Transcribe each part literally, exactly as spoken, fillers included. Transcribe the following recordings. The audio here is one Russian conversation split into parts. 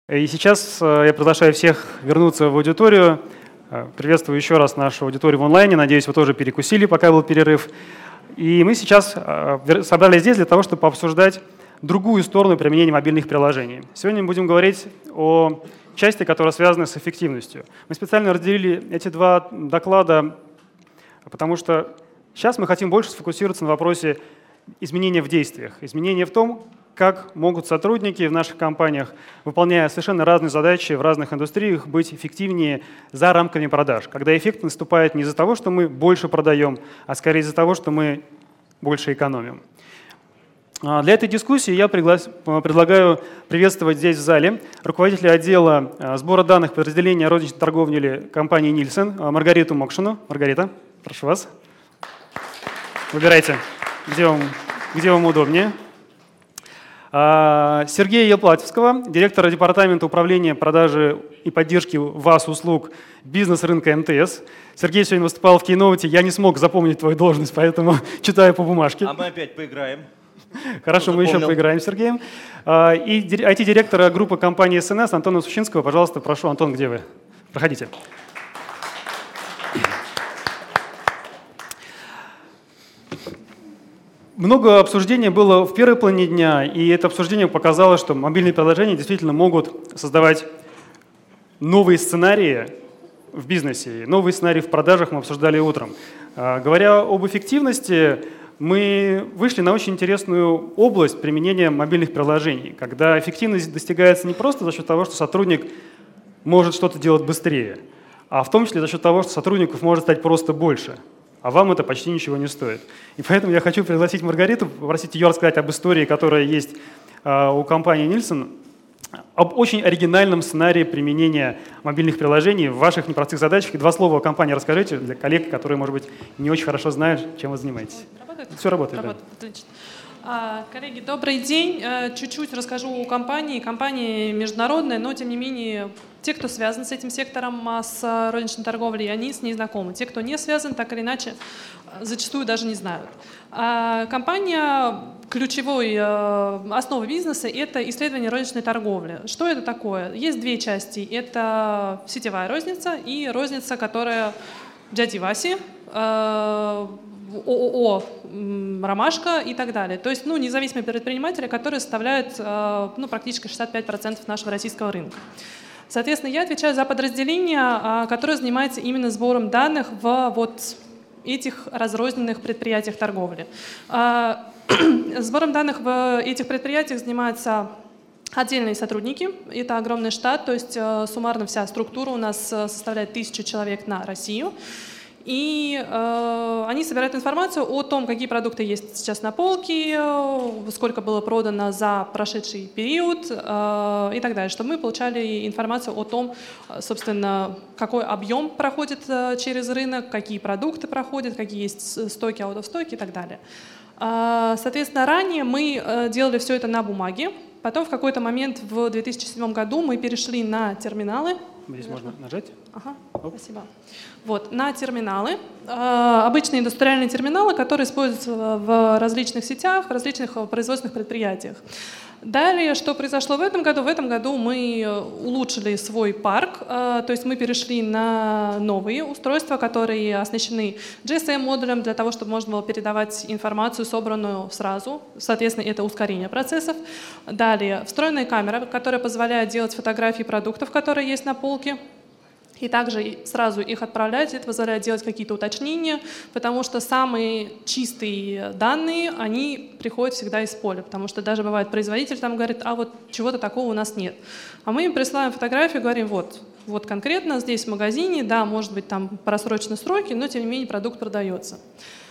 И сейчас я приглашаю всех вернуться в аудиторию. Приветствую еще раз нашу аудиторию в онлайне. Надеюсь, вы тоже перекусили, пока был перерыв. И мы сейчас собрались здесь для того, чтобы пообсуждать другую сторону применения мобильных приложений. Сегодня мы будем говорить о части, которая связана с эффективностью. Мы специально разделили эти два доклада, потому что сейчас мы хотим больше сфокусироваться на вопросе изменения в действиях, изменения в том, как могут сотрудники в наших компаниях, выполняя совершенно разные задачи в разных индустриях, быть эффективнее за рамками продаж. Когда эффект наступает не из-за того, что мы больше продаем, а скорее из-за того, что мы больше экономим. Для этой дискуссии я предлагаю приветствовать здесь в зале руководителя отдела сбора данных подразделения розничной торговли компании Нильсон Маргариту Мокшину. Маргарита, прошу вас. Выбирайте, где вам, где вам удобнее. Сергея Елплатевского, директора департамента управления продажи и поддержки ВАС-услуг бизнес-рынка МТС. Сергей сегодня выступал в Keynote, я не смог запомнить твою должность, поэтому читаю по бумажке. А мы опять поиграем. Хорошо, мы еще поиграем с Сергеем. И ай ти-директора группы компании эс эн эс Антона Сущинского. Пожалуйста, прошу, Антон, где вы? Проходите. Много обсуждений было в первой половине дня, и это обсуждение показало, что мобильные приложения действительно могут создавать новые сценарии в бизнесе, новые сценарии в продажах мы обсуждали утром. Говоря об эффективности, мы вышли на очень интересную область применения мобильных приложений, когда эффективность достигается не просто за счет того, что сотрудник может что-то делать быстрее, а в том числе за счет того, что сотрудников может стать просто больше. А вам это почти ничего не стоит. И поэтому я хочу пригласить Маргариту, попросить ее рассказать об истории, которая есть э, у компании Нильсон, об очень оригинальном сценарии применения мобильных приложений в ваших непростых задачах. И два слова о компании расскажите для коллег, которые, может быть, не очень хорошо знают, чем вы занимаетесь. Работает? Все работает. Работает, да. Отлично. А, коллеги, добрый день. Чуть-чуть расскажу о компании. Компания международная, но, тем не менее, те, кто связан с этим сектором, с розничной торговлей, они с ней знакомы. Те, кто не связан, так или иначе, зачастую даже не знают. А, компания, ключевой основой бизнеса – это исследование розничной торговли. Что это такое? Есть две части. Это сетевая розница и розница, которая дяди Васи, ООО «Ромашка» и так далее. То есть ну, независимые предприниматели, которые составляют ну, практически шестьдесят пять процентов нашего российского рынка. Соответственно, я отвечаю за подразделение, которое занимается именно сбором данных в вот этих разрозненных предприятиях торговли. Сбором данных в этих предприятиях занимаются отдельные сотрудники. Это огромный штат, то есть суммарно вся структура у нас составляет тысячу человек на Россию. И э, они собирают информацию о том, какие продукты есть сейчас на полке, сколько было продано за прошедший период э, и так далее, чтобы мы получали информацию о том, собственно, какой объем проходит э, через рынок, какие продукты проходят, какие есть стоки, аут-оф-стоки и так далее. Э, соответственно, ранее мы э, делали все это на бумаге, потом в какой-то момент в две тысячи седьмом году мы перешли на терминалы. Здесь можно нажать. Ага, спасибо. Вот, на терминалы, э, обычные индустриальные терминалы, которые используются в различных сетях, в различных производственных предприятиях. Далее, что произошло в этом году? В этом году мы улучшили свой парк, э, то есть мы перешли на новые устройства, которые оснащены джи эс эм-модулем для того, чтобы можно было передавать информацию, собранную сразу. Соответственно, это ускорение процессов. Далее, встроенная камера, которая позволяет делать фотографии продуктов, которые есть на полке, и также сразу их отправлять. Это позволяет делать какие-то уточнения, потому что самые чистые данные, они приходят всегда из поля, потому что даже бывает производитель там говорит, а вот чего-то такого у нас нет. А мы им присылаем фотографию, говорим, вот, вот конкретно здесь в магазине, да, может быть там просрочены сроки, но тем не менее продукт продается.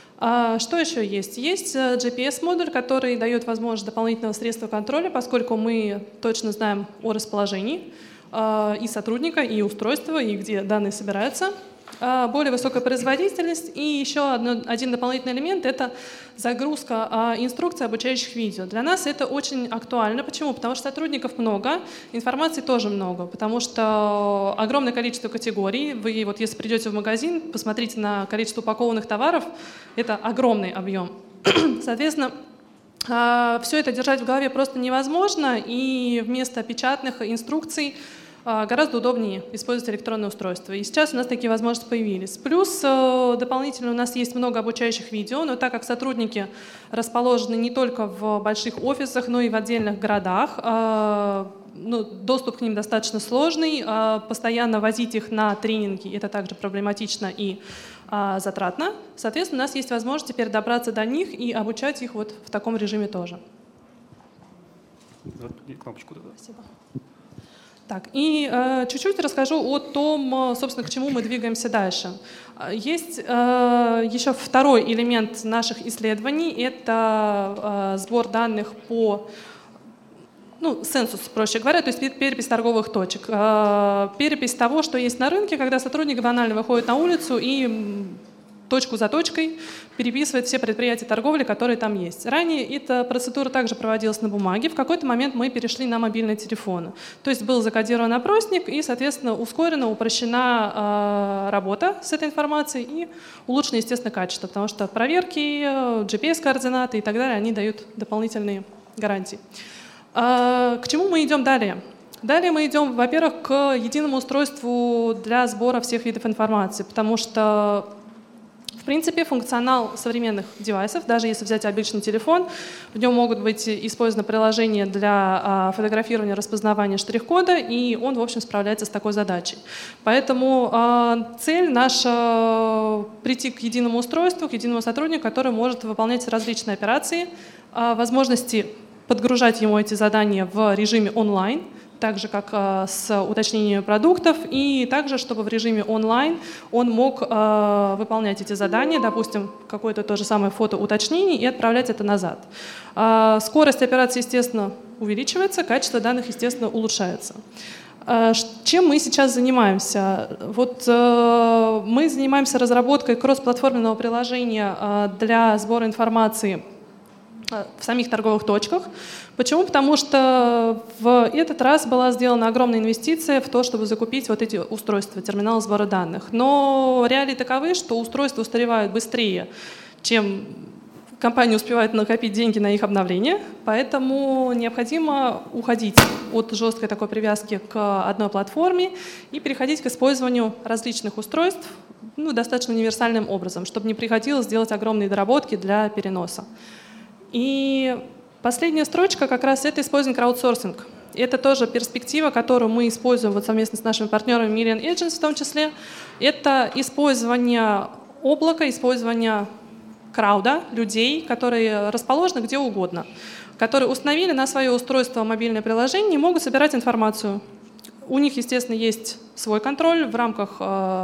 А что еще есть? Есть джи пи эс-модуль, который дает возможность дополнительного средства контроля, поскольку мы точно знаем о расположении и сотрудника, и устройства, и где данные собираются. Более высокая производительность. И еще одно, один дополнительный элемент – это загрузка инструкций обучающих видео. Для нас это очень актуально. Почему? Потому что сотрудников много, информации тоже много, потому что огромное количество категорий. Вы вот если придете в магазин, посмотрите на количество упакованных товаров, это огромный объем. Соответственно, Все это держать в голове просто невозможно, и вместо печатных инструкций гораздо удобнее использовать электронное устройство. И сейчас у нас такие возможности появились. Плюс дополнительно у нас есть много обучающих видео, но так как сотрудники расположены не только в больших офисах, но и в отдельных городах, ну, доступ к ним достаточно сложный, постоянно возить их на тренинги — это также проблематично и затратно. Соответственно, у нас есть возможность теперь добраться до них и обучать их вот в таком режиме тоже. Кнопочку туда. Спасибо. Так, и э, чуть-чуть расскажу о том, собственно, к чему мы двигаемся дальше. Есть э, еще второй элемент наших исследований — это э, сбор данных по, ну, сенсус, проще говоря, то есть перепись торговых точек. Э, перепись того, что есть на рынке, когда сотрудник банально выходит на улицу и точку за точкой переписывает все предприятия торговли, которые там есть. Ранее эта процедура также проводилась на бумаге. В какой-то момент мы перешли на мобильные телефоны. То есть был закодирован опросник, и, соответственно, ускорена, упрощена э, работа с этой информацией и улучшено, естественно, качество, потому что проверки, джи пи эс-координаты и так далее, они дают дополнительные гарантии. Э, к чему мы идем далее? Далее мы идем, во-первых, к единому устройству для сбора всех видов информации, потому что в принципе, функционал современных девайсов, даже если взять обычный телефон, в нем могут быть использованы приложения для фотографирования, распознавания штрих-кода, и он, в общем, справляется с такой задачей. Поэтому цель наша — прийти к единому устройству, к единому сотруднику, который может выполнять различные операции, возможности подгружать ему эти задания в режиме онлайн, так же, как э, с уточнением продуктов, и также, чтобы в режиме онлайн он мог э, выполнять эти задания, допустим, какое-то то же самое фото-уточнение, и отправлять это назад. Э, скорость операции, естественно, увеличивается, качество данных, естественно, улучшается. Э, чем мы сейчас занимаемся? Вот э, мы занимаемся разработкой кроссплатформенного приложения э, для сбора информации в самих торговых точках. Почему? Потому что в этот раз была сделана огромная инвестиция в то, чтобы закупить вот эти устройства, терминалы сбора данных. Но реалии таковы, что устройства устаревают быстрее, чем компания успевает накопить деньги на их обновление, поэтому необходимо уходить от жесткой такой привязки к одной платформе и переходить к использованию различных устройств, ну, достаточно универсальным образом, чтобы не приходилось делать огромные доработки для переноса. И последняя строчка как раз — это использование краудсорсинг. Это тоже перспектива, которую мы используем вот совместно с нашими партнерами Million Agents в том числе. Это использование облака, использование крауда, людей, которые расположены где угодно, которые установили на свое устройство мобильное приложение и могут собирать информацию. У них, естественно, есть свой контроль в рамках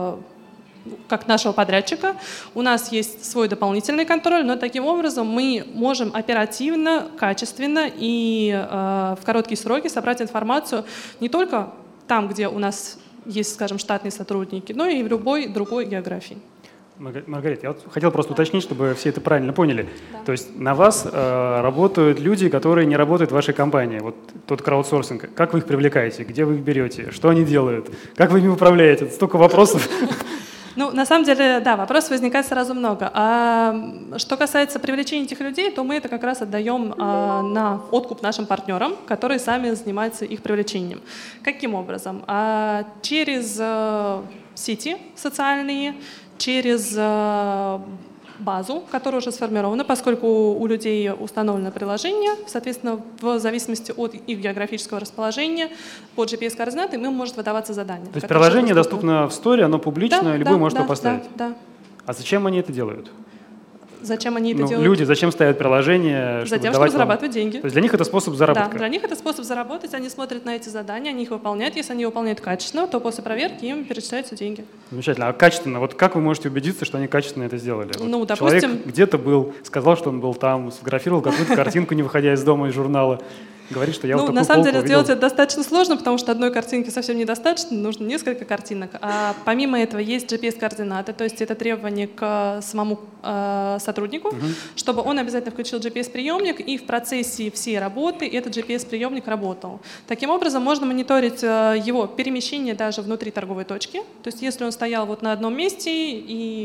как нашего подрядчика. У нас есть свой дополнительный контроль, но таким образом мы можем оперативно, качественно и э, в короткие сроки собрать информацию не только там, где у нас есть, скажем, штатные сотрудники, но и в любой другой географии. Маргарита, я вот хотел просто уточнить, чтобы все это правильно поняли. Да. То есть на вас э, работают люди, которые не работают в вашей компании. Вот тот краудсорсинг. Как вы их привлекаете? Где вы их берете? Что они делают? Как вы ими управляете? Это столько вопросов. Ну, на самом деле, да, вопросов возникает сразу много. А что касается привлечения этих людей, то мы это как раз отдаем а, на откуп нашим партнерам, которые сами занимаются их привлечением. Каким образом? А, через а, сети социальные, через а, базу, которая уже сформирована, поскольку у людей установлено приложение, соответственно, в зависимости от их географического расположения, по джи пи эс-координаты им может выдаваться задание. То есть приложение доступно в сторе, оно публичное, да, любой да, может да, его поставить? Да, да. А зачем они это делают? Зачем они это ну, делают? Люди зачем ставят приложение? Чтобы Затем, чтобы зарабатывать вам... деньги. То есть для них это способ заработка? Да, для них это способ заработать. Они смотрят на эти задания, они их выполняют. Если они выполняют качественно, то после проверки им перечисляются деньги. Замечательно. А качественно? Вот как вы можете убедиться, что они качественно это сделали? Ну, вот допустим... Человек где-то был, сказал, что он был там, сфотографировал какую-то картинку, не выходя из дома, из журнала. Говорит, что я ну, вот на такую самом полку деле увидел. сделать это достаточно сложно, потому что одной картинки совсем недостаточно, нужно несколько картинок. А помимо этого есть джи пи эс-координаты, то есть это требование к самому э, сотруднику, угу. чтобы он обязательно включил джи пи эс-приемник, и в процессе всей работы этот джи пи эс-приемник работал. Таким образом, можно мониторить э, его перемещение даже внутри торговой точки. То есть если он стоял вот на одном месте и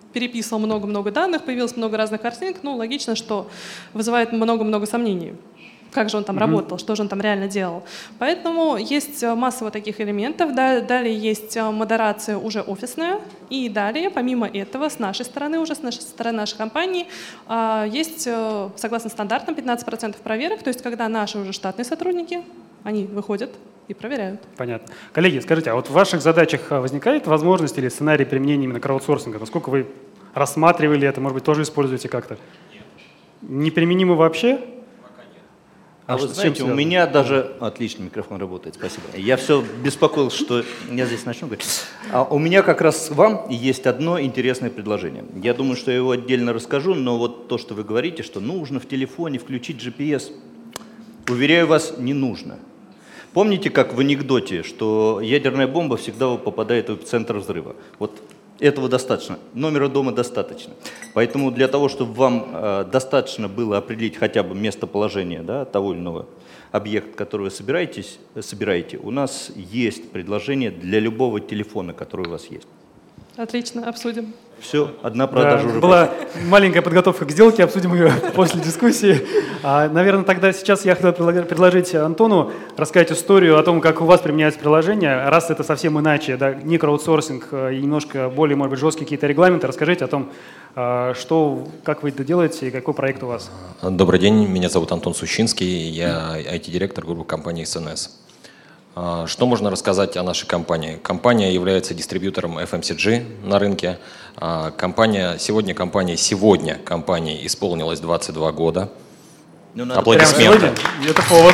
переписывал много-много данных, появилось много разных картинок, ну, логично, что вызывает много-много сомнений. Как же он там mm-hmm. работал, что же он там реально делал. Поэтому есть масса вот таких элементов. Далее есть модерация уже офисная. И далее, помимо этого, с нашей стороны, уже с нашей стороны нашей компании, есть, согласно стандартам, пятнадцать процентов проверок. То есть когда наши уже штатные сотрудники, они выходят и проверяют. Понятно. Коллеги, скажите, а вот в ваших задачах возникает возможность или сценарий применения именно краудсорсинга? Насколько вы рассматривали это, может быть, тоже используете как-то? Нет. Неприменимо вообще? А, а вы знаете, у меня даже… Отлично, микрофон работает, спасибо. Я все беспокоился, что я здесь начну говорить. А у меня как раз к вам есть одно интересное предложение. Я думаю, что я его отдельно расскажу, но вот то, что вы говорите, что нужно в телефоне включить джи пи эс, уверяю вас, не нужно. Помните, как в анекдоте, что ядерная бомба всегда попадает в эпицентр взрыва? Вот этого достаточно, номера дома достаточно. Поэтому для того, чтобы вам э, достаточно было определить хотя бы местоположение, да, того или иного объекта, который вы собираетесь, собираете, у нас есть предложение для любого телефона, который у вас есть. Отлично, обсудим. Все, одна продажа да, уже была пошла. Маленькая подготовка к сделке, обсудим ее после дискуссии. А, наверное, тогда сейчас я хотел предложить Антону рассказать историю о том, как у вас применяется приложение. Раз это совсем иначе, да, не краудсорсинг и немножко более, может быть, жесткие какие-то регламенты, расскажите о том, что, как вы это делаете и какой проект у вас. Добрый день, меня зовут Антон Сущинский, я ай ти-директор группы компании эс эн эс. Что можно рассказать о нашей компании? Компания является дистрибьютором эф эм си джи на рынке. Компания, сегодня компания, сегодня компании исполнилось двадцать два года. Ну, аплодисменты. Это повод.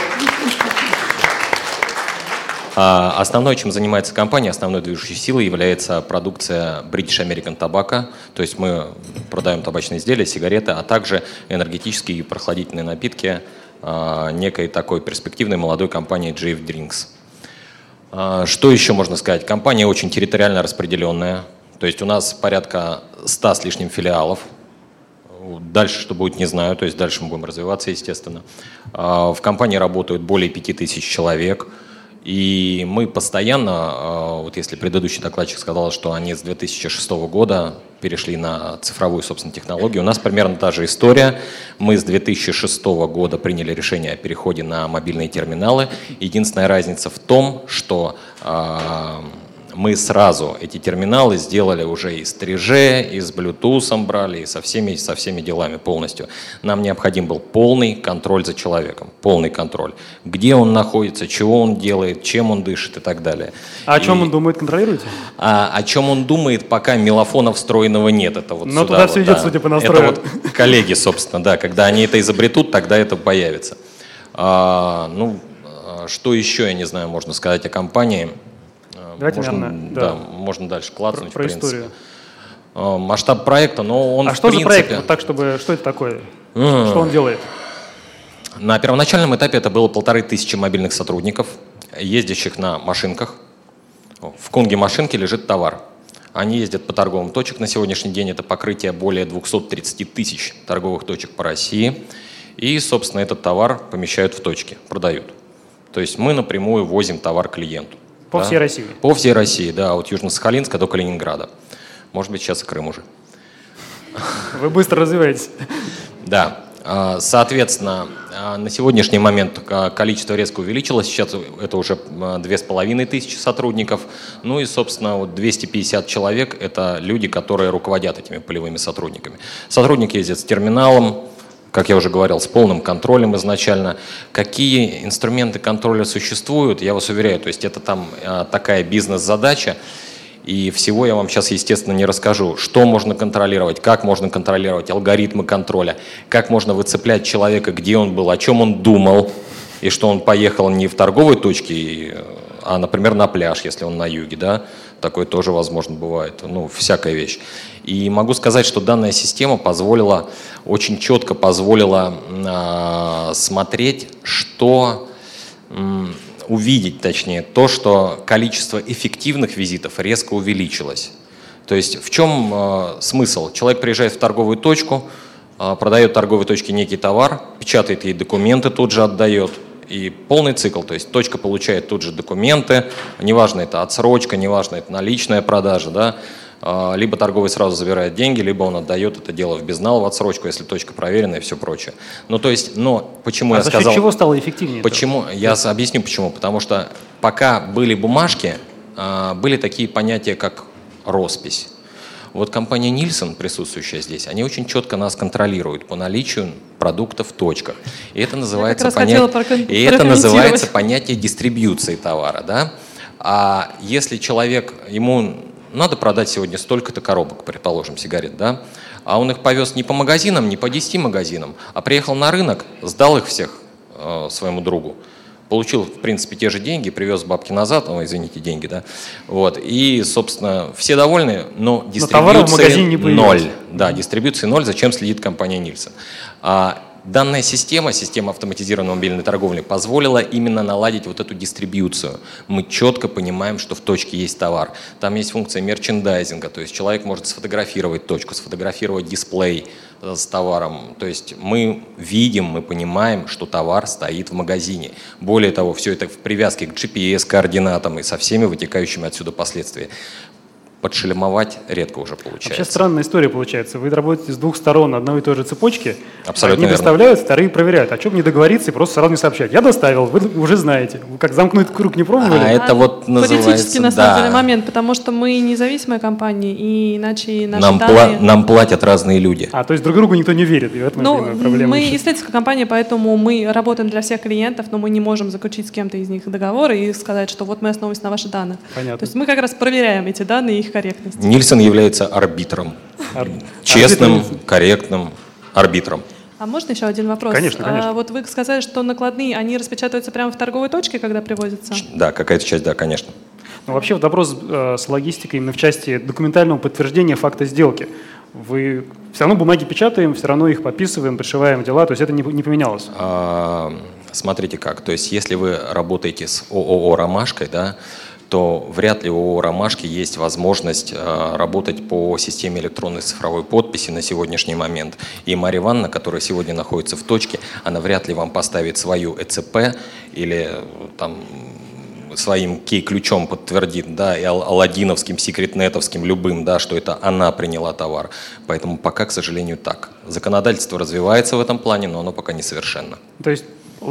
Основное, чем занимается компания, основной движущей силой является продукция British American Tobacco. То есть мы продаем табачные изделия, сигареты, а также энергетические и прохладительные напитки некой такой перспективной молодой компании джей эф Drinks. Что еще можно сказать? Компания очень территориально распределенная, то есть у нас порядка ста с лишним филиалов. Дальше что будет, не знаю, то есть дальше мы будем развиваться, естественно. В компании работают более пяти тысяч человек, и мы постоянно, вот если предыдущий докладчик сказал, что они с две тысячи шестого года перешли на цифровую, собственно, технологию, у нас примерно та же история. Мы с две тысячи шестого года приняли решение о переходе на мобильные терминалы. Единственная разница в том, что э, мы сразу эти терминалы сделали уже и с три джи, и с Bluetooth брали, и со всеми, со всеми делами полностью. Нам необходим был полный контроль за человеком, полный контроль. Где он находится, чего он делает, чем он дышит и так далее. А о и, чем он думает, контролируете? А, о чем он думает, пока мелофона встроенного нет. Это вот Но сюда туда вот, все идет, да. судя по настрою. Это вот коллеги, собственно, да. Когда они это изобретут, тогда это появится. А, ну, что еще, я не знаю, можно сказать о компании. Давайте, можно, наверное, да. да. Можно дальше клацнуть, про, про в принципе. историю. Масштаб проекта, но он а в что принципе… за проект? Вот так, чтобы… Что это такое? Mm. Что он делает? На первоначальном этапе это было полторы тысячи мобильных сотрудников, ездящих на машинках. В Кунге машинки лежит товар. Они ездят по торговым точкам. На сегодняшний день это покрытие более двухсот тридцати тысяч торговых точек по России. И, собственно, этот товар помещают в точки, продают. То есть мы напрямую возим товар клиенту. По да? всей России? По всей России, да, от Южно-Сахалинска до Калининграда. Может быть, сейчас и Крым уже. Вы быстро развиваетесь. Да. Соответственно, на сегодняшний момент количество резко увеличилось. Сейчас это уже две с половиной тысячи сотрудников. Ну и, собственно, вот двести пятьдесят человек – это люди, которые руководят этими полевыми сотрудниками. Сотрудники ездят с терминалом, как я уже говорил, с полным контролем изначально. Какие инструменты контроля существуют, я вас уверяю, то есть это там такая бизнес-задача. И всего я вам сейчас, естественно, не расскажу, что можно контролировать, как можно контролировать, алгоритмы контроля, как можно выцеплять человека, где он был, о чем он думал, и что он поехал не в торговой точке, а, например, на пляж, если он на юге, да, такое тоже возможно бывает, ну, всякая вещь. И могу сказать, что данная система позволила, очень четко позволила э, смотреть, что… М, увидеть, точнее, то, что количество эффективных визитов резко увеличилось. То есть в чем э, смысл? Человек приезжает в торговую точку, э, продает в торговой точке некий товар, печатает ей документы, тут же отдает. И полный цикл, то есть точка получает тут же документы, неважно это отсрочка, неважно это наличная продажа, да, Либо торговый сразу забирает деньги, либо он отдает это дело в безнал, в отсрочку, если точка проверена и все прочее. Ну, то есть, но почему а я за сказал... счет чего стало эффективнее? Почему? Это? Я объясню почему. Потому что пока были бумажки, были такие понятия, как роспись. Вот компания Нильсон, присутствующая здесь, они очень четко нас контролируют по наличию продуктов в точках. И это называется, поня... и это называется понятие дистрибьюции товара. Да? А если человек, ему надо продать сегодня столько-то коробок, предположим, сигарет, да? А он их повез не по магазинам, не по десяти магазинам, а приехал на рынок, сдал их всех э, своему другу, получил, в принципе, те же деньги, привез бабки назад, ну, извините, деньги, да, вот, и, собственно, все довольны, но дистрибьюции ноль. Да, дистрибьюции ноль, зачем следит компания Нильсон. А данная система, система автоматизированной мобильной торговли, позволила именно наладить вот эту дистрибьюцию. Мы четко понимаем, что в точке есть товар. Там есть функция мерчендайзинга, то есть человек может сфотографировать точку, сфотографировать дисплей с товаром. То есть мы видим, мы понимаем, что товар стоит в магазине. Более того, все это в привязке к джи пи эс-координатам и со всеми вытекающими отсюда последствиями. Подшельмовать редко уже получается. Вообще странная история получается. Вы работаете с двух сторон одной и той же цепочки. Абсолютно Одни доставляют, вторые проверяют. А что бы не договориться и просто сразу не сообщать? Я доставил, вы уже знаете. Вы как замкнуть круг не пробовали? А это вот называется... Политический, на самом деле, момент, потому что мы независимая компания, и иначе наши нам данные... Пла- нам платят разные люди. А, то есть друг другу никто не верит, и в этом ну, проблема. Мы исследовательская компания, поэтому мы работаем для всех клиентов, но мы не можем заключить с кем-то из них договор и сказать, что вот мы основываемся на ваших данных. Понятно. То есть мы как раз проверяем эти данные и их корректность. Нильсон является арбитром. Ар... Честным, арбитром. Корректным арбитром. А можно еще один вопрос? Конечно, конечно. А, вот вы сказали, что накладные, они распечатываются прямо в торговой точке, когда привозятся? Да, какая-то часть, да, конечно. Ну, вообще вот вопрос э, с логистикой именно в части документального подтверждения факта сделки. Вы все равно бумаги печатаем, все равно их подписываем, пришиваем дела, то есть это не, не поменялось? А, смотрите как, то есть если вы работаете с ООО «Ромашкой», да, то вряд ли у ООО «Ромашки» есть возможность э, работать по системе электронной цифровой подписи на сегодняшний момент. И Марья Ивановна, которая сегодня находится в точке, она вряд ли вам поставит свою э цэ пэ или там своим кей-ключом подтвердит, да, и аладдиновским, секретнетовским, любым, да, что это она приняла товар. Поэтому пока, к сожалению, так. Законодательство развивается в этом плане, но оно пока несовершенно. То есть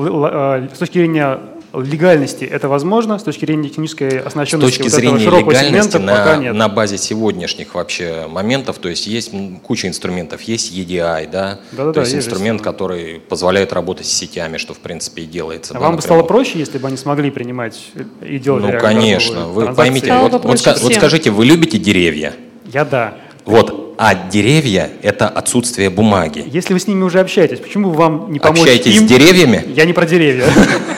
с точки зрения легальности это возможно, с точки зрения технической оснащенности с точки вот зрения этого широкого легальности сегмента на, пока нет. На базе сегодняшних вообще моментов, то есть есть куча инструментов, есть и ди ай, да, Да-да-да, то есть есть инструмент, же. который позволяет работать с сетями, что в принципе и делается. А да, вам бы напрямую. стало проще, если бы они смогли принимать и делать Ну, реально конечно, вы транзакции? поймите, Стало вот, бы вот, проще ска- вот всем. скажите, вы любите деревья? Я да. Вот, а деревья – это отсутствие бумаги. Если вы с ними уже общаетесь, почему бы вам не помочь Общаетесь им? с деревьями? Я не про деревья.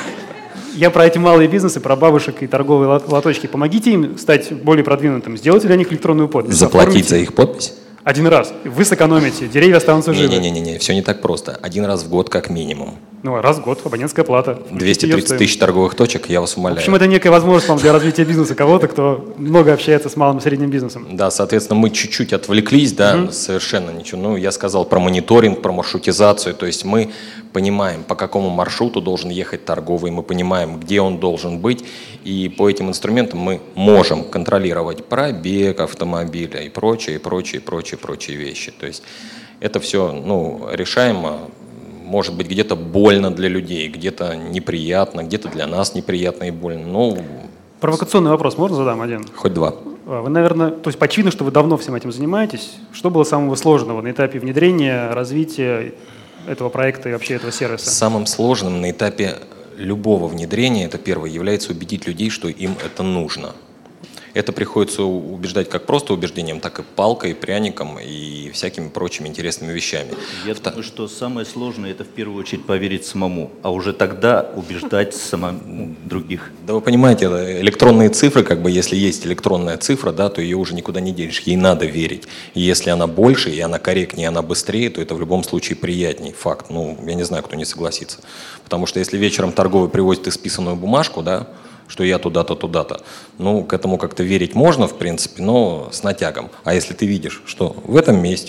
Я про эти малые бизнесы, про бабушек и торговые лот- лоточки. Помогите им стать более продвинутым. Сделайте для них электронную подпись. Заплатить Оформите за их подпись? один раз. Вы сэкономите, деревья останутся живы. Не-не-не, все не так просто. Один раз в год как минимум. Ну, раз в год, абонентская плата. двести тридцать тысяч торговых точек, я вас В умоляю. общем, это некая возможность вам для развития бизнеса кого-то, кто много общается с малым и средним бизнесом. Да, соответственно, мы чуть-чуть отвлеклись, да, mm-hmm. совершенно ничего. Ну, я сказал про мониторинг, про маршрутизацию, то есть мы понимаем, по какому маршруту должен ехать торговый, мы понимаем, где он должен быть, и по этим инструментам мы можем контролировать пробег автомобиля и прочее, и прочее, и прочее, прочие вещи. То есть это все, ну, решаемо. Может быть, где-то больно для людей, где-то неприятно, где-то для нас неприятно и больно. Ну, провокационный вопрос можно задам один? Хоть два. Вы, наверное, то есть очевидно, что вы давно всем этим занимаетесь. Что было самого сложного на этапе внедрения, развития этого проекта и вообще этого сервиса? Самым сложным на этапе любого внедрения, это первое, является убедить людей, что им это нужно. Это приходится убеждать как просто убеждением, так и палкой, пряником и всякими прочими интересными вещами. Я Вто... думаю, что самое сложное – это в первую очередь поверить самому, а уже тогда убеждать самому других. Да вы понимаете, электронные цифры, как бы если есть электронная цифра, да, то ее уже никуда не денешь, ей надо верить. И если она больше, и она корректнее, и она быстрее, то это в любом случае приятней. Факт. Ну, я не знаю, кто не согласится. Потому что если вечером торговый привозит исписанную бумажку, да, что я туда-то, туда-то. Ну, к этому как-то верить можно, в принципе, но с натягом. А если ты видишь, что в этом месте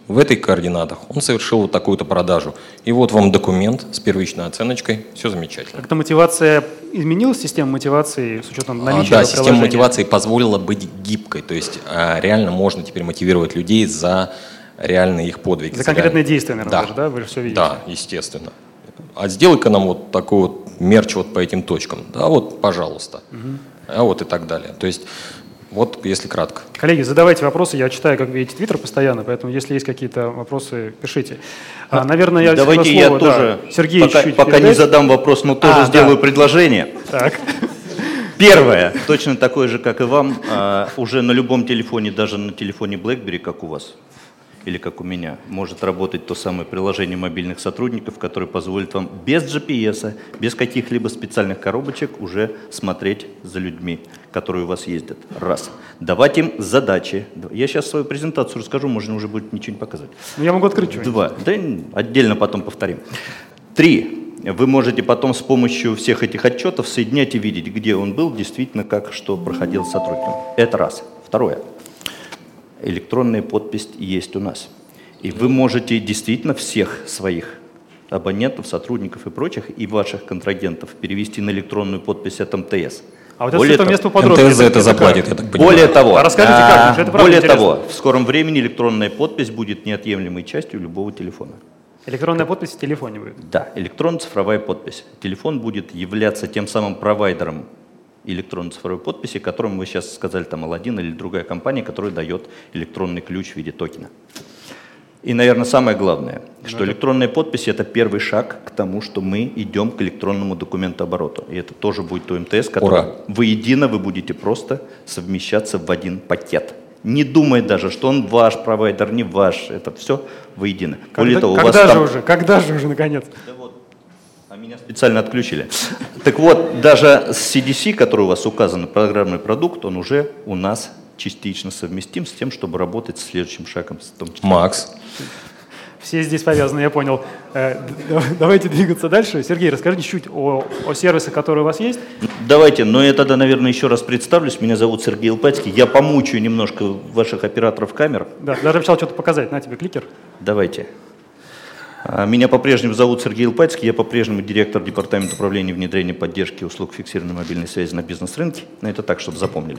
в этой координатах он совершил вот такую-то продажу. И вот вам документ с первичной оценочкой, все замечательно. Как-то мотивация изменилась, система мотивации с учетом наличия а, Да, этого система приложения? мотивации позволила быть гибкой, то есть а, реально можно теперь мотивировать людей за реальные их подвиги. За конкретные действия, наверное, да. даже, да? Вы же все видите. Да, естественно. А сделай-ка нам вот такой вот мерч вот по этим точкам. Да, вот, пожалуйста. Угу. А вот и так далее. То есть, вот если кратко. Коллеги, задавайте вопросы. Я читаю, как видите, Твиттер постоянно, поэтому если есть какие-то вопросы, пишите. А, наверное, я Давайте я слово, тоже, да, Сергей пока, чуть-чуть пока не задам вопрос, но тоже а, сделаю да. предложение. Так. Первое, точно такое же, как и вам, а, уже на любом телефоне, даже на телефоне BlackBerry, как у вас, или как у меня, может работать то самое приложение мобильных сотрудников, которое позволит вам без джи пи эс, без каких-либо специальных коробочек уже смотреть за людьми, которые у вас ездят. Раз. Давать им задачи. Я сейчас свою презентацию расскажу, можно уже будет ничего не показывать. Ну, я могу открыть что-нибудь. Два. Да, отдельно потом повторим. Три. Вы можете потом с помощью всех этих отчетов соединять и видеть, где он был, действительно, как что проходил с сотрудником. Это раз. Второе. Электронная подпись есть у нас. И вы можете действительно всех своих абонентов, сотрудников и прочих, и ваших контрагентов перевести на электронную подпись от эм тэ эс. А вот это место поподробнее. эм тэ эс за это заплатит, я так понимаю. Более того, а расскажите, как? Это правда более интересно. того, в скором времени электронная подпись будет неотъемлемой частью любого телефона. Электронная подпись в телефоне будет? Да, электронно-цифровая подпись. Телефон будет являться тем самым провайдером электронной цифровой подписи, которым вы сейчас сказали, там Аладдин или другая компания, которая дает электронный ключ в виде токена. И, наверное, самое главное, что электронная подпись – это первый шаг к тому, что мы идем к электронному документообороту. И это тоже будет то эм тэ эс, который воедино вы будете просто совмещаться в один пакет. Не думая даже, что он ваш провайдер, не ваш. Это все воедино. Когда, того, когда у вас же там... уже? Когда же уже, наконец? Да вот, а меня специально отключили. Так вот, даже с си ди си, который у вас указан, программный продукт, он уже у нас частично совместим с тем, чтобы работать с следующим шагом. В том числе. Макс. Все здесь повязаны, я понял. Э, давайте двигаться дальше. Сергей, расскажите чуть о, о сервисах, которые у вас есть. Давайте, но я тогда, наверное, еще раз представлюсь. Меня зовут Сергей Лпацкий. Я помучаю немножко ваших операторов камер. Да, даже обещал что-то показать. На тебе кликер. Давайте. Меня по-прежнему зовут Сергей Лпацкий. Я по-прежнему директор департамента управления внедрения поддержки услуг фиксированной мобильной связи на бизнес-рынке. Но это так, чтобы запомнили.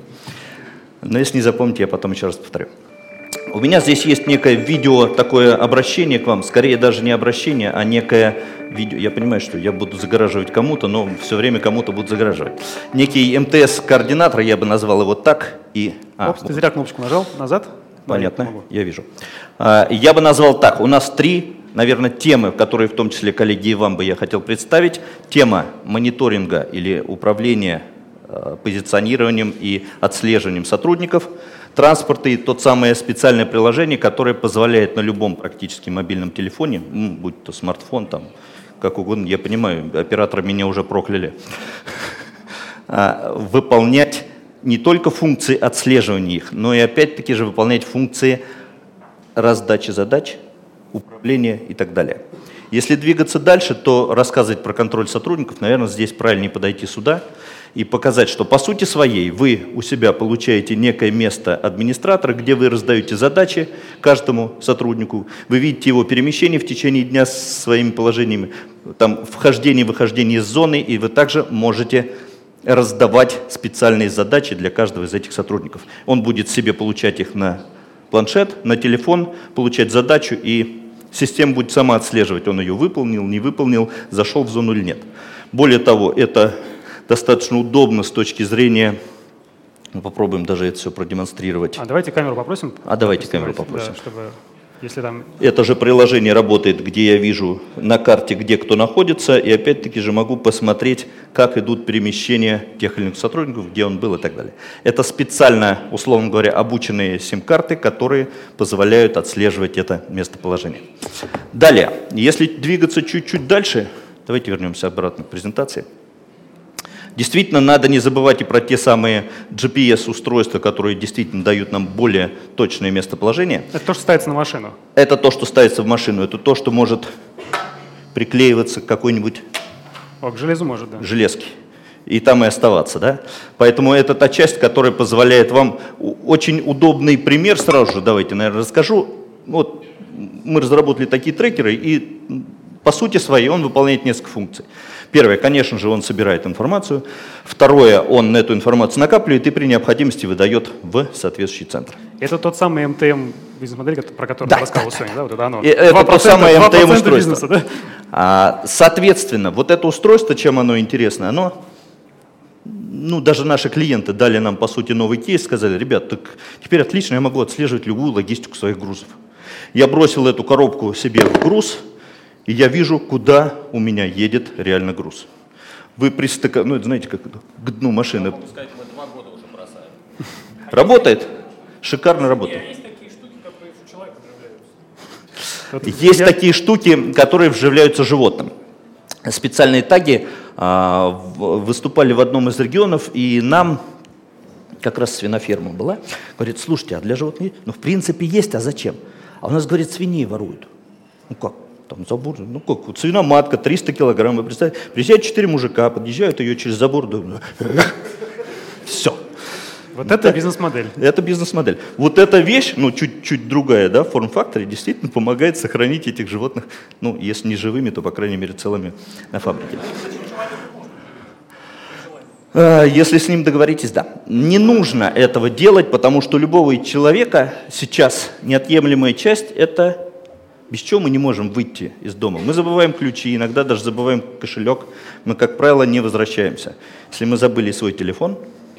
Но если не запомните, я потом еще раз повторю. У меня здесь есть некое видео, такое обращение к вам, скорее даже не обращение, а некое видео. Я понимаю, что я буду загораживать кому-то, но все время кому-то буду загораживать. Некий эм тэ эс-координатор, я бы назвал его так. И... А, Опс, ты зря кнопочку нажал. Назад. Понятно, я вижу. Я бы назвал так. У нас три, наверное, темы, которые в том числе, коллеги, и вам бы я хотел представить. Тема мониторинга или управления позиционированием и отслеживанием сотрудников, транспорта и тот самое специальное приложение, которое позволяет на любом практически мобильном телефоне, будь то смартфон, там, как угодно, я понимаю, операторы меня уже прокляли, выполнять не только функции отслеживания их, но и опять-таки же выполнять функции раздачи задач, управления и так далее. Если двигаться дальше, то рассказывать про контроль сотрудников, наверное, здесь правильнее подойти сюда и показать, что по сути своей вы у себя получаете некое место администратора, где вы раздаете задачи каждому сотруднику, вы видите его перемещение в течение дня с своими положениями, там вхождение и выхождение из зоны, и вы также можете раздавать специальные задачи для каждого из этих сотрудников. Он будет себе получать их на планшет, на телефон, получать задачу, и система будет сама отслеживать, он ее выполнил, не выполнил, зашел в зону или нет. Более того, это достаточно удобно с точки зрения, мы попробуем даже это все продемонстрировать. А давайте камеру попросим. А давайте камеру попросим. Да, чтобы, если там... Это же приложение работает, где я вижу на карте, где кто находится, и опять-таки же могу посмотреть, как идут перемещения тех или иных сотрудников, где он был и так далее. Это специально, условно говоря, обученные сим-карты, которые позволяют отслеживать это местоположение. Далее, если двигаться чуть-чуть дальше, давайте вернемся обратно к презентации. Действительно, надо не забывать и про те самые джи пи эс-устройства, которые действительно дают нам более точное местоположение. Это то, что ставится на машину? Это то, что ставится в машину. Это то, что может приклеиваться к какой-нибудь О, к железу может, да. железке. И там и оставаться. Да? Поэтому это та часть, которая позволяет вам... Очень удобный пример сразу же, давайте, наверное, расскажу. вот мы разработали такие трекеры, и по сути своей он выполняет несколько функций. Первое, конечно же, он собирает информацию. Второе, он эту информацию накапливает и при необходимости выдает в соответствующий центр. Это тот самый эм тэ эм бизнес-модель, про которую да, ты рассказывал да, сегодня, да? да? Вот это оно. Это то самое эм тэ эм-устройство. Бизнеса, да? А, соответственно, вот это устройство, чем оно интересно, оно, ну, даже наши клиенты дали нам, по сути, новый кейс, сказали, ребят, так теперь отлично, я могу отслеживать любую логистику своих грузов. Я бросил эту коробку себе в груз, и я вижу, куда у меня едет реально груз. Вы пристыка... ну, это знаете, как к дну машины. Я могу сказать, мы два года уже бросаем. Работает? Шикарно работает. Есть такие штуки, которые в человека вживляются. Есть такие штуки, которые вживляются животным. Специальные таги а, выступали в одном из регионов, и нам, как раз свиноферма была, говорит, слушайте, а для животных, ну, в принципе, есть, а зачем? А у нас, говорит, свиней воруют. Ну как? Там забор, ну как, вот свиноматка, триста килограмм, вы представляете, приезжают четыре мужика, подъезжают ее через забор, все. Вот это бизнес-модель. Это бизнес-модель. Вот эта вещь, ну чуть-чуть другая, да, в форм-факторе, действительно помогает сохранить этих животных, ну если не живыми, то по крайней мере целыми на фабрике. Если с ним договоритесь, да. Не нужно этого делать, потому что у любого человека сейчас неотъемлемая часть – это без чего мы не можем выйти из дома. Мы забываем ключи, иногда даже забываем кошелек. Мы, как правило, не возвращаемся. Если мы забыли свой телефон,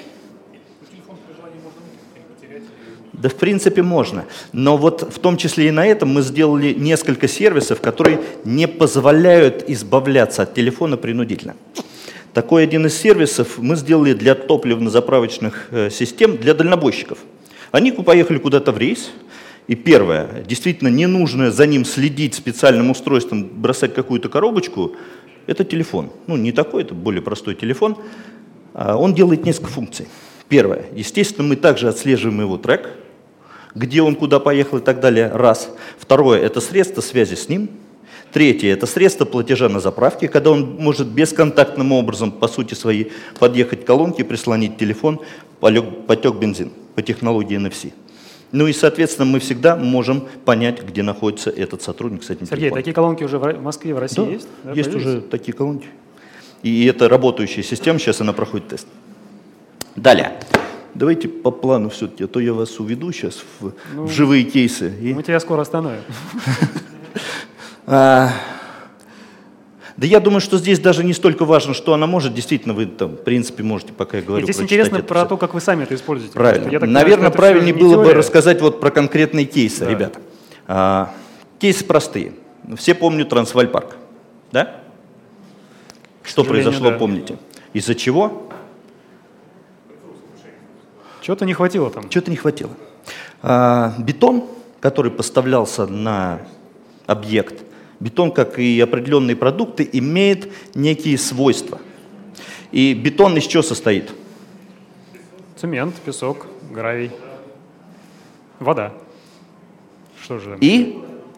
да, в принципе, можно. Но вот в том числе и на этом мы сделали несколько сервисов, которые не позволяют избавляться от телефона принудительно. Такой один из сервисов мы сделали для топливно-заправочных э, систем для дальнобойщиков. Они поехали куда-то в рейс, и первое, действительно не нужно за ним следить специальным устройством, бросать какую-то коробочку, это телефон. Ну, не такой, это более простой телефон. Он делает несколько функций. Первое, естественно, мы также отслеживаем его трек, где он куда поехал и так далее, раз. Второе, это средство связи с ним. Третье, это средство платежа на заправке, когда он может бесконтактным образом, по сути своей, подъехать к колонке, прислонить телефон, потек бензин по технологии эн эф си. Ну и, соответственно, мы всегда можем понять, где находится этот сотрудник с этим Сергей, телефоном. такие колонки уже в Москве, в России да, есть? Да, есть появились? уже такие колонки. И это работающая система, сейчас она проходит тест. Далее. Давайте по плану все-таки, а то я вас уведу сейчас в, ну, в живые кейсы. И... Мы тебя скоро остановим. Да я думаю, что здесь даже не столько важно, что она может. Действительно, вы там, в принципе, можете, пока я говорю, здесь интересно про то, как вы сами это используете. Правильно. Я так Наверное, понимаю, правильнее было теория. бы рассказать вот про конкретные кейсы, да. ребята. А, кейсы простые. Все помнят Трансвальпарк, да? Что произошло, да. Помните? Из-за чего? Чего-то не хватило там. Чего-то не хватило. А, бетон, который поставлялся на объект, бетон, как и определенные продукты, имеет некие свойства. И бетон из чего состоит? Цемент, песок, гравий, вода. Что же? И?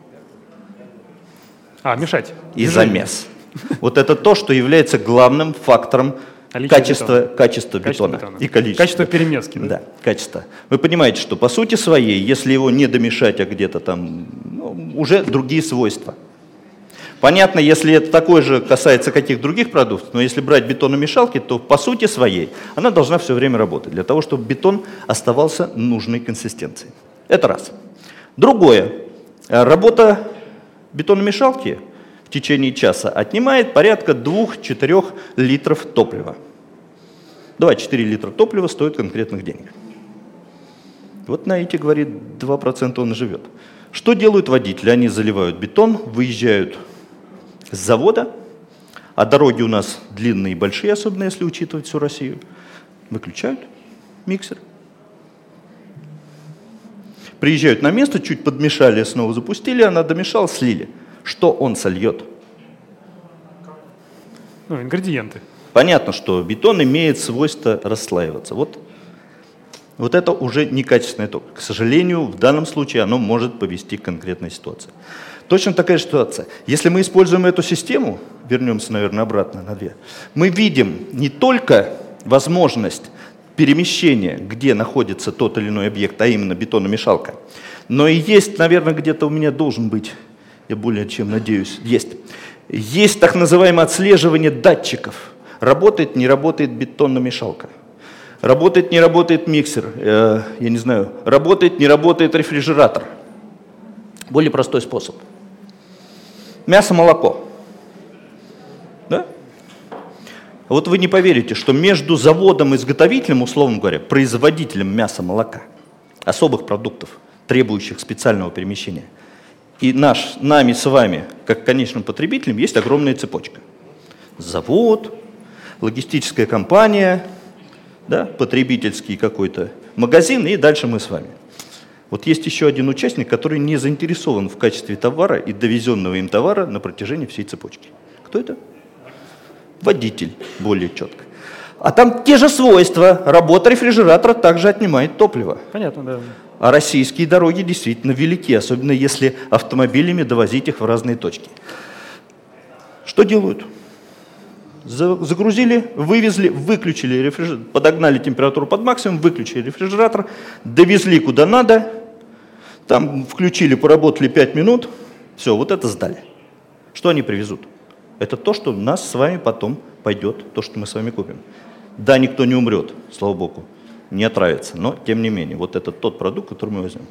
А, мешать. И замес. Вот это то, что является главным фактором качества, качества бетона. бетона. И количества. Качество перемески. Да? Да, качество. Вы понимаете, что по сути своей, если его не домешать, а где-то там, ну, уже другие свойства. Понятно, если это такое же касается каких других продуктов, но если брать бетономешалки, то по сути своей она должна все время работать, для того, чтобы бетон оставался нужной консистенции. Это раз. Другое. Работа бетономешалки в течение часа отнимает порядка двух-четырёх литров топлива. два-четыре литра топлива стоит конкретных денег. Вот на эти, говорит, два процента он и живет. Что делают водители? Они заливают бетон, выезжают с завода, а дороги у нас длинные и большие, особенно если учитывать всю Россию, выключают миксер. Приезжают на место, чуть подмешали, снова запустили, она домешала, слили. Что он сольет? Ну, ингредиенты. Понятно, что бетон имеет свойство расслаиваться. Вот, вот это уже некачественное топливо. К сожалению, в данном случае оно может повести к конкретной ситуации. Точно такая же ситуация. Если мы используем эту систему, вернемся, наверное, обратно на две, мы видим не только возможность перемещения, где находится тот или иной объект, а именно бетономешалка, Но и есть, наверное, где-то у меня должен быть, я более чем надеюсь, есть. Есть так называемое отслеживание датчиков. Работает, не работает бетономешалка. Работает, не работает миксер. Э, я не знаю. Работает, не работает рефрижератор. Более простой способ. Мясо, молоко. Да? Вот вы не поверите, что между заводом-изготовителем, условно говоря, производителем мяса, молока, особых продуктов, требующих специального перемещения, и наш, нами с вами, как конечным потребителем, есть огромная цепочка. Завод, логистическая компания, да, потребительский какой-то магазин, и дальше мы с вами. Вот есть еще один участник, который не заинтересован в качестве товара и довезенного им товара на протяжении всей цепочки. Кто это? Водитель, более четко. А там те же свойства. Работа рефрижератора также отнимает топливо. Понятно, да. А российские дороги действительно велики, особенно если автомобилями довозить их в разные точки. Что делают? Загрузили, вывезли, выключили рефрижератор, подогнали температуру под максимум, выключили рефрижератор, довезли куда надо, там включили, поработали пять минут, все, вот это сдали. Что они привезут? Это то, что у нас с вами потом пойдет, то, что мы с вами купим. Да, никто не умрет, слава богу, не отравится, но тем не менее, вот это тот продукт, который мы возьмем.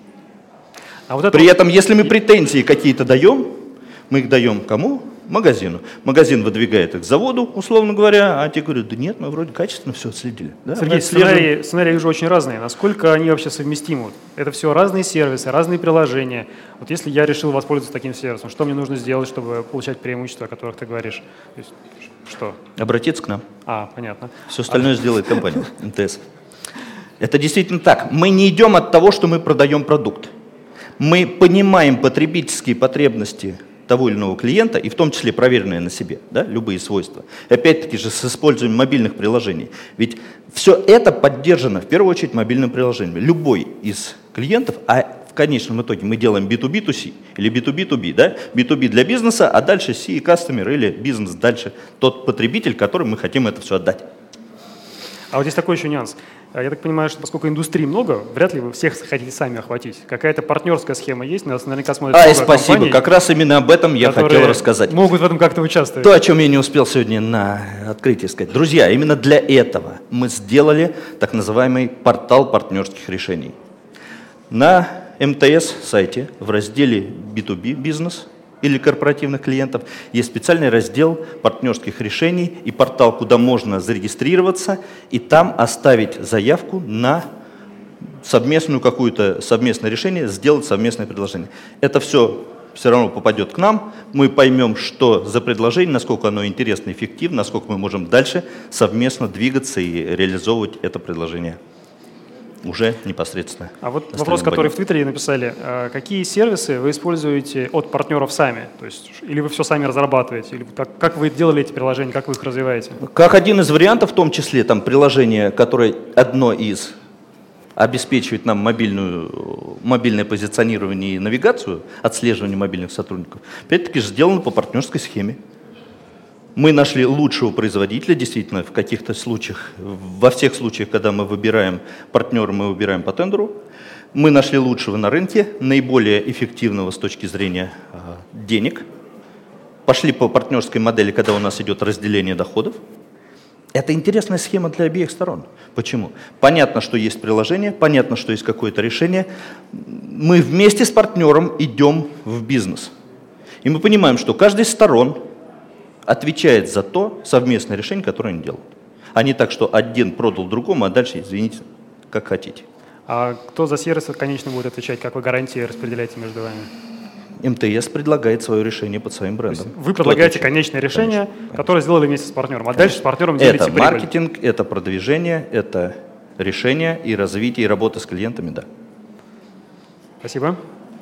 А вот это... При этом, если мы претензии какие-то даем, мы их даем кому? Магазину. Магазин выдвигает их к заводу, условно говоря, а те говорят, да нет, мы вроде качественно все отследили. Да, Сергей, сценарии, сценарии же очень разные. Насколько они вообще совместимы? Это все разные сервисы, разные приложения. Вот если я решил воспользоваться таким сервисом, что мне нужно сделать, чтобы получать преимущества, о которых ты говоришь? То есть, что? Обратиться к нам. А, понятно. Все остальное а... сделает компания эм тэ эс. Это действительно так. Мы не идем от того, что мы продаем продукт. Мы понимаем потребительские потребности того или иного клиента, и в том числе проверенные на себе, да, любые свойства. И опять-таки же с использованием мобильных приложений. Ведь все это поддержано в первую очередь мобильным приложением. Любой из клиентов, а в конечном итоге мы делаем би ту би ту си или би ту би ту би, да, би ту би для бизнеса, а дальше си customer или бизнес дальше тот потребитель, которому мы хотим это все отдать. А вот здесь такой еще нюанс. Я так понимаю, что поскольку индустрии много, вряд ли вы всех хотите сами охватить. Какая-то партнерская схема есть, нас наверняка смотрят а, много спасибо. компаний, как раз именно об этом я хотел рассказать. Могут в этом как-то участвовать. То, о чем я не успел сегодня на открытии сказать. Друзья, именно для этого мы сделали так называемый портал партнерских решений. На эм тэ эс сайте в разделе би ту би бизнес или корпоративных клиентов есть специальный раздел партнерских решений и портал, куда можно зарегистрироваться и там оставить заявку на совместную какую-то совместное решение, сделать совместное предложение. Это все все равно попадет к нам, мы поймем, что за предложение, насколько оно интересно и эффективно, насколько мы можем дальше совместно двигаться и реализовывать это предложение. Уже непосредственно. А вот вопрос, который в Твиттере написали. Какие сервисы вы используете от партнеров сами? То есть, или вы все сами разрабатываете? Или как, как вы делали эти приложения, как вы их развиваете? Как один из вариантов, в том числе там приложение, которое одно из обеспечивает нам мобильную, мобильное позиционирование и навигацию, отслеживание мобильных сотрудников, опять-таки сделано по партнерской схеме. Мы нашли лучшего производителя, действительно, в каких-то случаях, во всех случаях, когда мы выбираем партнера, мы выбираем по тендеру. Мы нашли лучшего на рынке, наиболее эффективного с точки зрения э, денег. Пошли по партнерской модели, когда у нас идет разделение доходов. Это интересная схема для обеих сторон. Почему? Понятно, что есть приложение, понятно, что есть какое-то решение. Мы вместе с партнером идем в бизнес. И мы понимаем, что каждый из сторон отвечает за то совместное решение, которое они делают. А не так, что один продал другому, а дальше, извините, как хотите. А кто за сервис конечно будет отвечать? Как вы гарантии распределяете между вами? эм тэ эс предлагает свое решение под своим брендом. Вы предлагаете конечное решение, конечно, которое сделали вместе с партнером, а дальше с партнером делите прибыль. Это маркетинг, это продвижение, это решение и развитие, и работа с клиентами, да. Спасибо.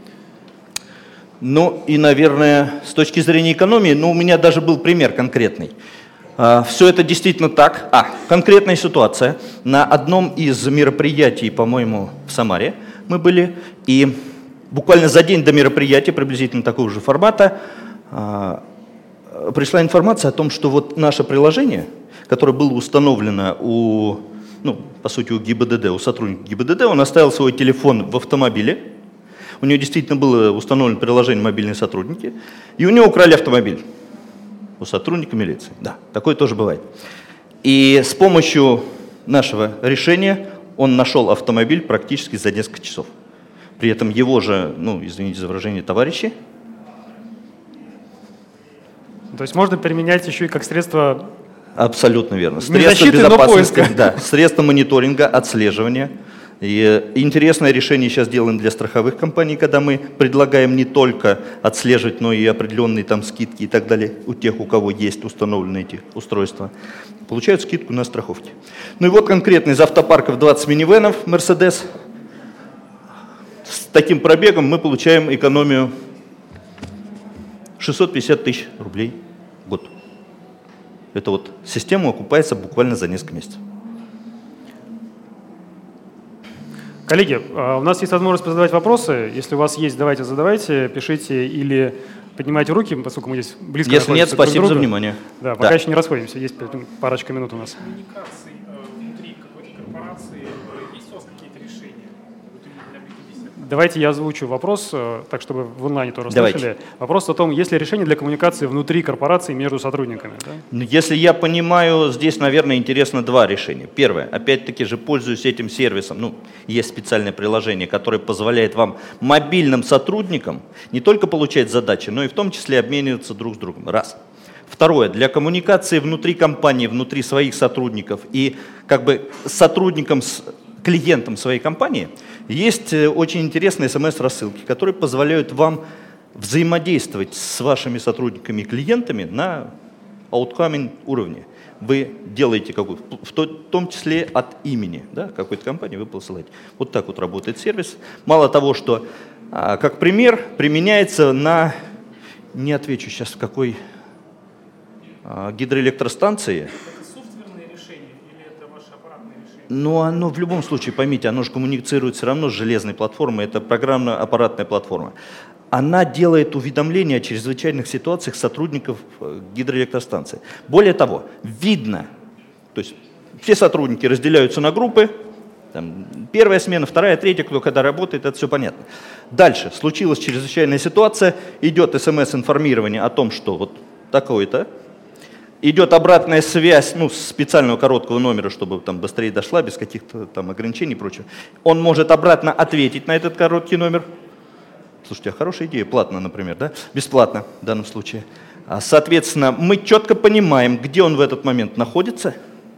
Ну и, наверное, с точки зрения экономии, ну у меня даже был пример конкретный. А, все это действительно так. А, конкретная ситуация. На одном из мероприятий, по-моему, в Самаре мы были, и буквально за день до мероприятия, приблизительно такого же формата, а, пришла информация о том, что вот наше приложение, которое было установлено у, ну, по сути, у ГИБДД, у сотрудника ГИБДД, он оставил свой телефон в автомобиле. У него действительно было установлено приложение «Мобильные сотрудники», и у него украли автомобиль. У сотрудника милиции. Да, такое тоже бывает. И с помощью нашего решения он нашел автомобиль практически за несколько часов. При этом его же, ну, извините за выражение, товарищи. То есть можно применять еще и как средство... Абсолютно верно. Средства безопасности, да, средства мониторинга, отслеживания. И интересное решение сейчас делаем для страховых компаний, когда мы предлагаем не только отслеживать, но и определенные там скидки и так далее у тех, у кого есть установлены эти устройства. Получают скидку на страховки. Ну и вот конкретно из автопарков двадцать минивенов Mercedes. С таким пробегом мы получаем экономию шестьсот пятьдесят тысяч рублей в год. Эта вот система окупается буквально за несколько месяцев. Коллеги, у нас есть возможность задавать вопросы. Если у вас есть, давайте задавайте, пишите или поднимайте руки, поскольку мы здесь близко находимся. Если нет, спасибо за внимание. Да, пока да. еще не расходимся, есть парочка минут у нас. Коммуникации внутри какой-то корпорации, есть у вас какие-то решения? Давайте я озвучу вопрос, так чтобы в онлайне тоже слышали. Вопрос о том, есть ли решение для коммуникации внутри корпорации между сотрудниками. Да? Если я понимаю, здесь, наверное, интересно два решения. Первое, опять-таки же пользуюсь этим сервисом. Ну, есть специальное приложение, которое позволяет вам, мобильным сотрудникам, не только получать задачи, но и в том числе обмениваться друг с другом. Раз. Второе, для коммуникации внутри компании, внутри своих сотрудников и как бы сотрудникам с клиентам своей компании есть очень интересные смс-рассылки, которые позволяют вам взаимодействовать с вашими сотрудниками и клиентами на outcoming уровне. Вы делаете какую-то, в том числе от имени, да, какой-то компании вы посылаете. Вот так вот работает сервис. Мало того, что, как пример, применяется на, не отвечу сейчас в какой гидроэлектростанции. Но оно в любом случае, поймите, оно же коммуницирует все равно с железной платформой, это программно-аппаратная платформа. Она делает уведомления о чрезвычайных ситуациях сотрудников гидроэлектростанции. Более того, видно, то есть все сотрудники разделяются на группы, там, первая смена, вторая, третья, кто когда работает, это все понятно. Дальше, случилась чрезвычайная ситуация, идет смс-информирование о том, что вот такое-то. Идет обратная связь, ну, с специального короткого номера, чтобы там быстрее дошла, без каких-то там ограничений и прочего. Он может обратно ответить на этот короткий номер. Слушайте, а хорошая идея, платно, например, да? Бесплатно в данном случае. Соответственно, мы четко понимаем, где он в этот момент находится,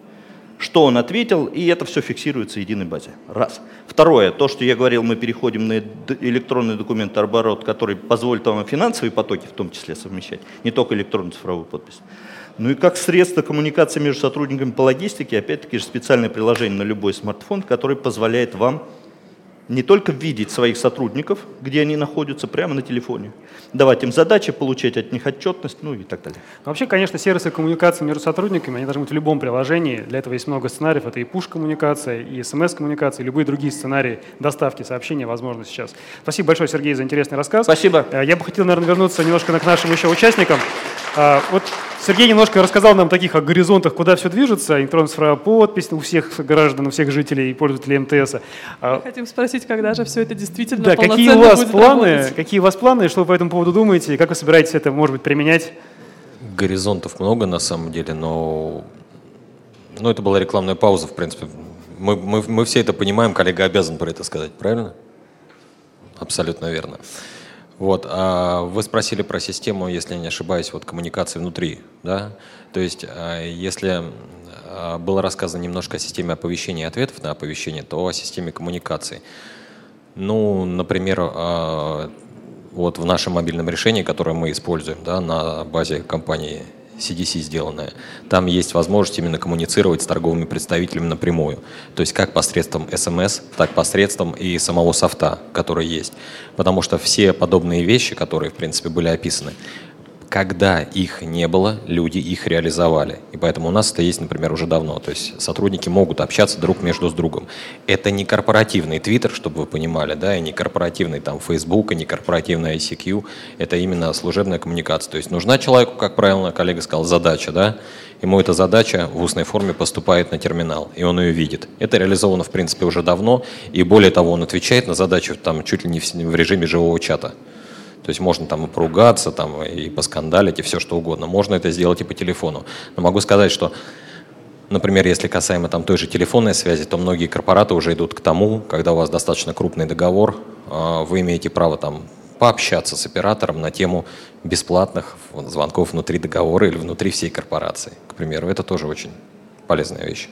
что он ответил, и это все фиксируется в единой базе. Раз. Второе, то, что я говорил, мы переходим на электронный документооборот, который позволит вам финансовые потоки в том числе совмещать, не только электронную цифровую подпись. Ну и как средство коммуникации между сотрудниками по логистике, опять-таки же специальное приложение на любой смартфон, которое позволяет вам не только видеть своих сотрудников, где они находятся, прямо на телефоне, давать им задачи, получать от них отчетность, ну и так далее. Вообще, конечно, сервисы коммуникации между сотрудниками, они должны быть в любом приложении. Для этого есть много сценариев. Это и пуш-коммуникация, и смс-коммуникация, и любые другие сценарии доставки сообщения возможны сейчас. Спасибо большое, Сергей, за интересный рассказ. Спасибо. Я бы хотел, наверное, вернуться немножко к нашим еще участникам. Вот Сергей немножко рассказал нам о таких о горизонтах, куда все движется. Электронная цифровая подпись у всех граждан, у всех жителей и пользователей МТС. Мы хотим спросить, когда же все это действительно да, полноценно какие у вас будет планы, работать? Какие у вас планы, что вы по этому поводу думаете, и как вы собираетесь это, может быть, применять? Горизонтов много на самом деле, но, но это была рекламная пауза, в принципе. Мы, мы, мы все это понимаем, коллега обязан про это сказать, правильно? Абсолютно верно. Вот, а вы спросили про систему, если я не ошибаюсь, вот коммуникации внутри, да? То есть, если было рассказано немножко о системе оповещения и ответов на оповещение, то о системе коммуникации. Ну, например, вот в нашем мобильном решении, которое мы используем, да, на базе компании си ди си сделанное, там есть возможность именно коммуницировать с торговыми представителями напрямую. То есть как посредством эс эм эс, так посредством и самого софта, который есть. Потому что все подобные вещи, которые, в принципе, были описаны, когда их не было, люди их реализовали. И поэтому у нас это есть, например, уже давно. То есть сотрудники могут общаться друг между с другом. Это не корпоративный Twitter, чтобы вы понимали, да, и не корпоративный там Facebook, и не корпоративный ай си кью. Это именно служебная коммуникация. То есть нужна человеку, как правильно коллега сказал, задача, да, ему эта задача в устной форме поступает на терминал, и он ее видит. Это реализовано, в принципе, уже давно, и более того, он отвечает на задачу там чуть ли не в, в режиме живого чата. То есть можно там и поругаться, там, и поскандалить, и все что угодно. Можно это сделать и по телефону. Но могу сказать, что, например, если касаемо там, той же телефонной связи, то многие корпораты уже идут к тому, когда у вас достаточно крупный договор, вы имеете право там пообщаться с оператором на тему бесплатных звонков внутри договора или внутри всей корпорации, к примеру. Это тоже очень полезная вещь.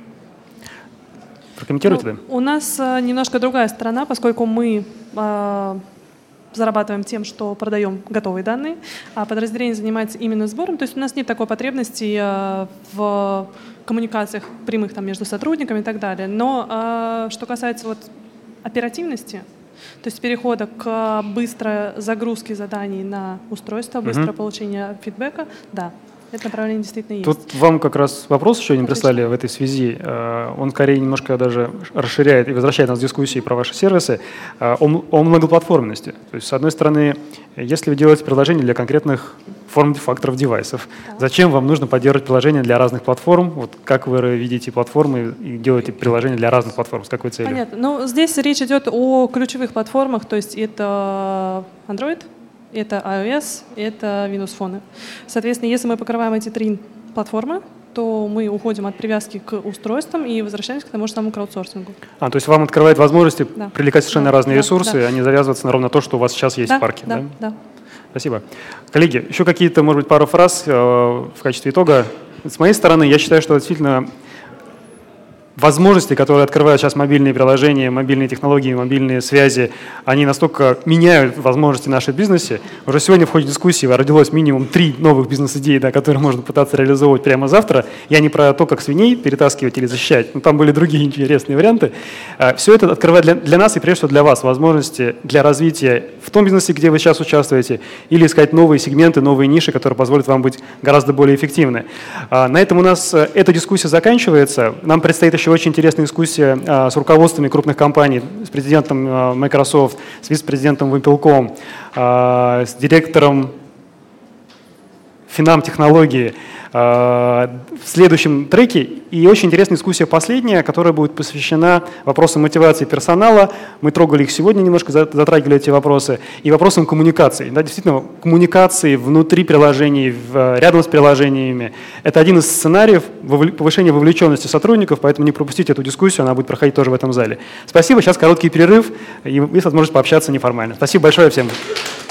Прокомментируйте, ну, да? У нас э, немножко другая сторона, поскольку мы э, зарабатываем тем, что продаем готовые данные, а подразделение занимается именно сбором. То есть у нас нет такой потребности э, в коммуникациях прямых там, между сотрудниками и так далее. Но э, что касается вот, оперативности, то есть перехода к быстрой загрузке заданий на устройство, быстрое угу. получение фидбэка, да, это направление действительно есть. Тут вам как раз вопрос еще не прислали в этой связи. Он скорее немножко даже расширяет и возвращает нас к дискуссии про ваши сервисы о, о многоплатформенности. То есть, с одной стороны, если вы делаете приложение для конкретных форм-факторов девайсов, да. зачем вам нужно поддерживать приложения для разных платформ? Вот как вы видите платформы и делаете приложения для разных платформ? С какой целью? Понятно. Ну, здесь речь идет о ключевых платформах, то есть это Android, это iOS, это Windows Phone. Соответственно, если мы покрываем эти три платформы, то мы уходим от привязки к устройствам и возвращаемся к тому же самому краудсорсингу. А, то есть вам открывает возможности да. привлекать совершенно да, разные да, ресурсы, да. а не завязываться на ровно то, что у вас сейчас есть да, в парке. Да, да? да. Спасибо. Коллеги, еще какие-то, может быть, пару фраз э, в качестве итога. С моей стороны, я считаю, что действительно возможности, которые открывают сейчас мобильные приложения, мобильные технологии, мобильные связи, они настолько меняют возможности в нашем бизнесе. Уже сегодня в ходе дискуссии родилось минимум три новых бизнес-идеи, да, которые можно пытаться реализовывать прямо завтра. Я не про то, как свиней перетаскивать или защищать, но там были другие интересные варианты. Все это открывает для, для нас и прежде всего для вас возможности для развития в том бизнесе, где вы сейчас участвуете, или искать новые сегменты, новые ниши, которые позволят вам быть гораздо более эффективны. На этом у нас эта дискуссия заканчивается. Нам предстоит еще очень интересная дискуссия а, с руководствами крупных компаний, с президентом а, Microsoft, с вице-президентом Wimpel.com, а, с директором Финам-технологии а, в следующем треке. И очень интересная дискуссия последняя, которая будет посвящена вопросам мотивации персонала. Мы трогали их сегодня немножко, затрагивали эти вопросы. И вопросам коммуникации. Да, действительно, коммуникации внутри приложений, в, рядом с приложениями. Это один из сценариев повышения вовлеченности сотрудников, поэтому не пропустите эту дискуссию, она будет проходить тоже в этом зале. Спасибо, сейчас короткий перерыв, и есть возможность пообщаться неформально. Спасибо большое всем.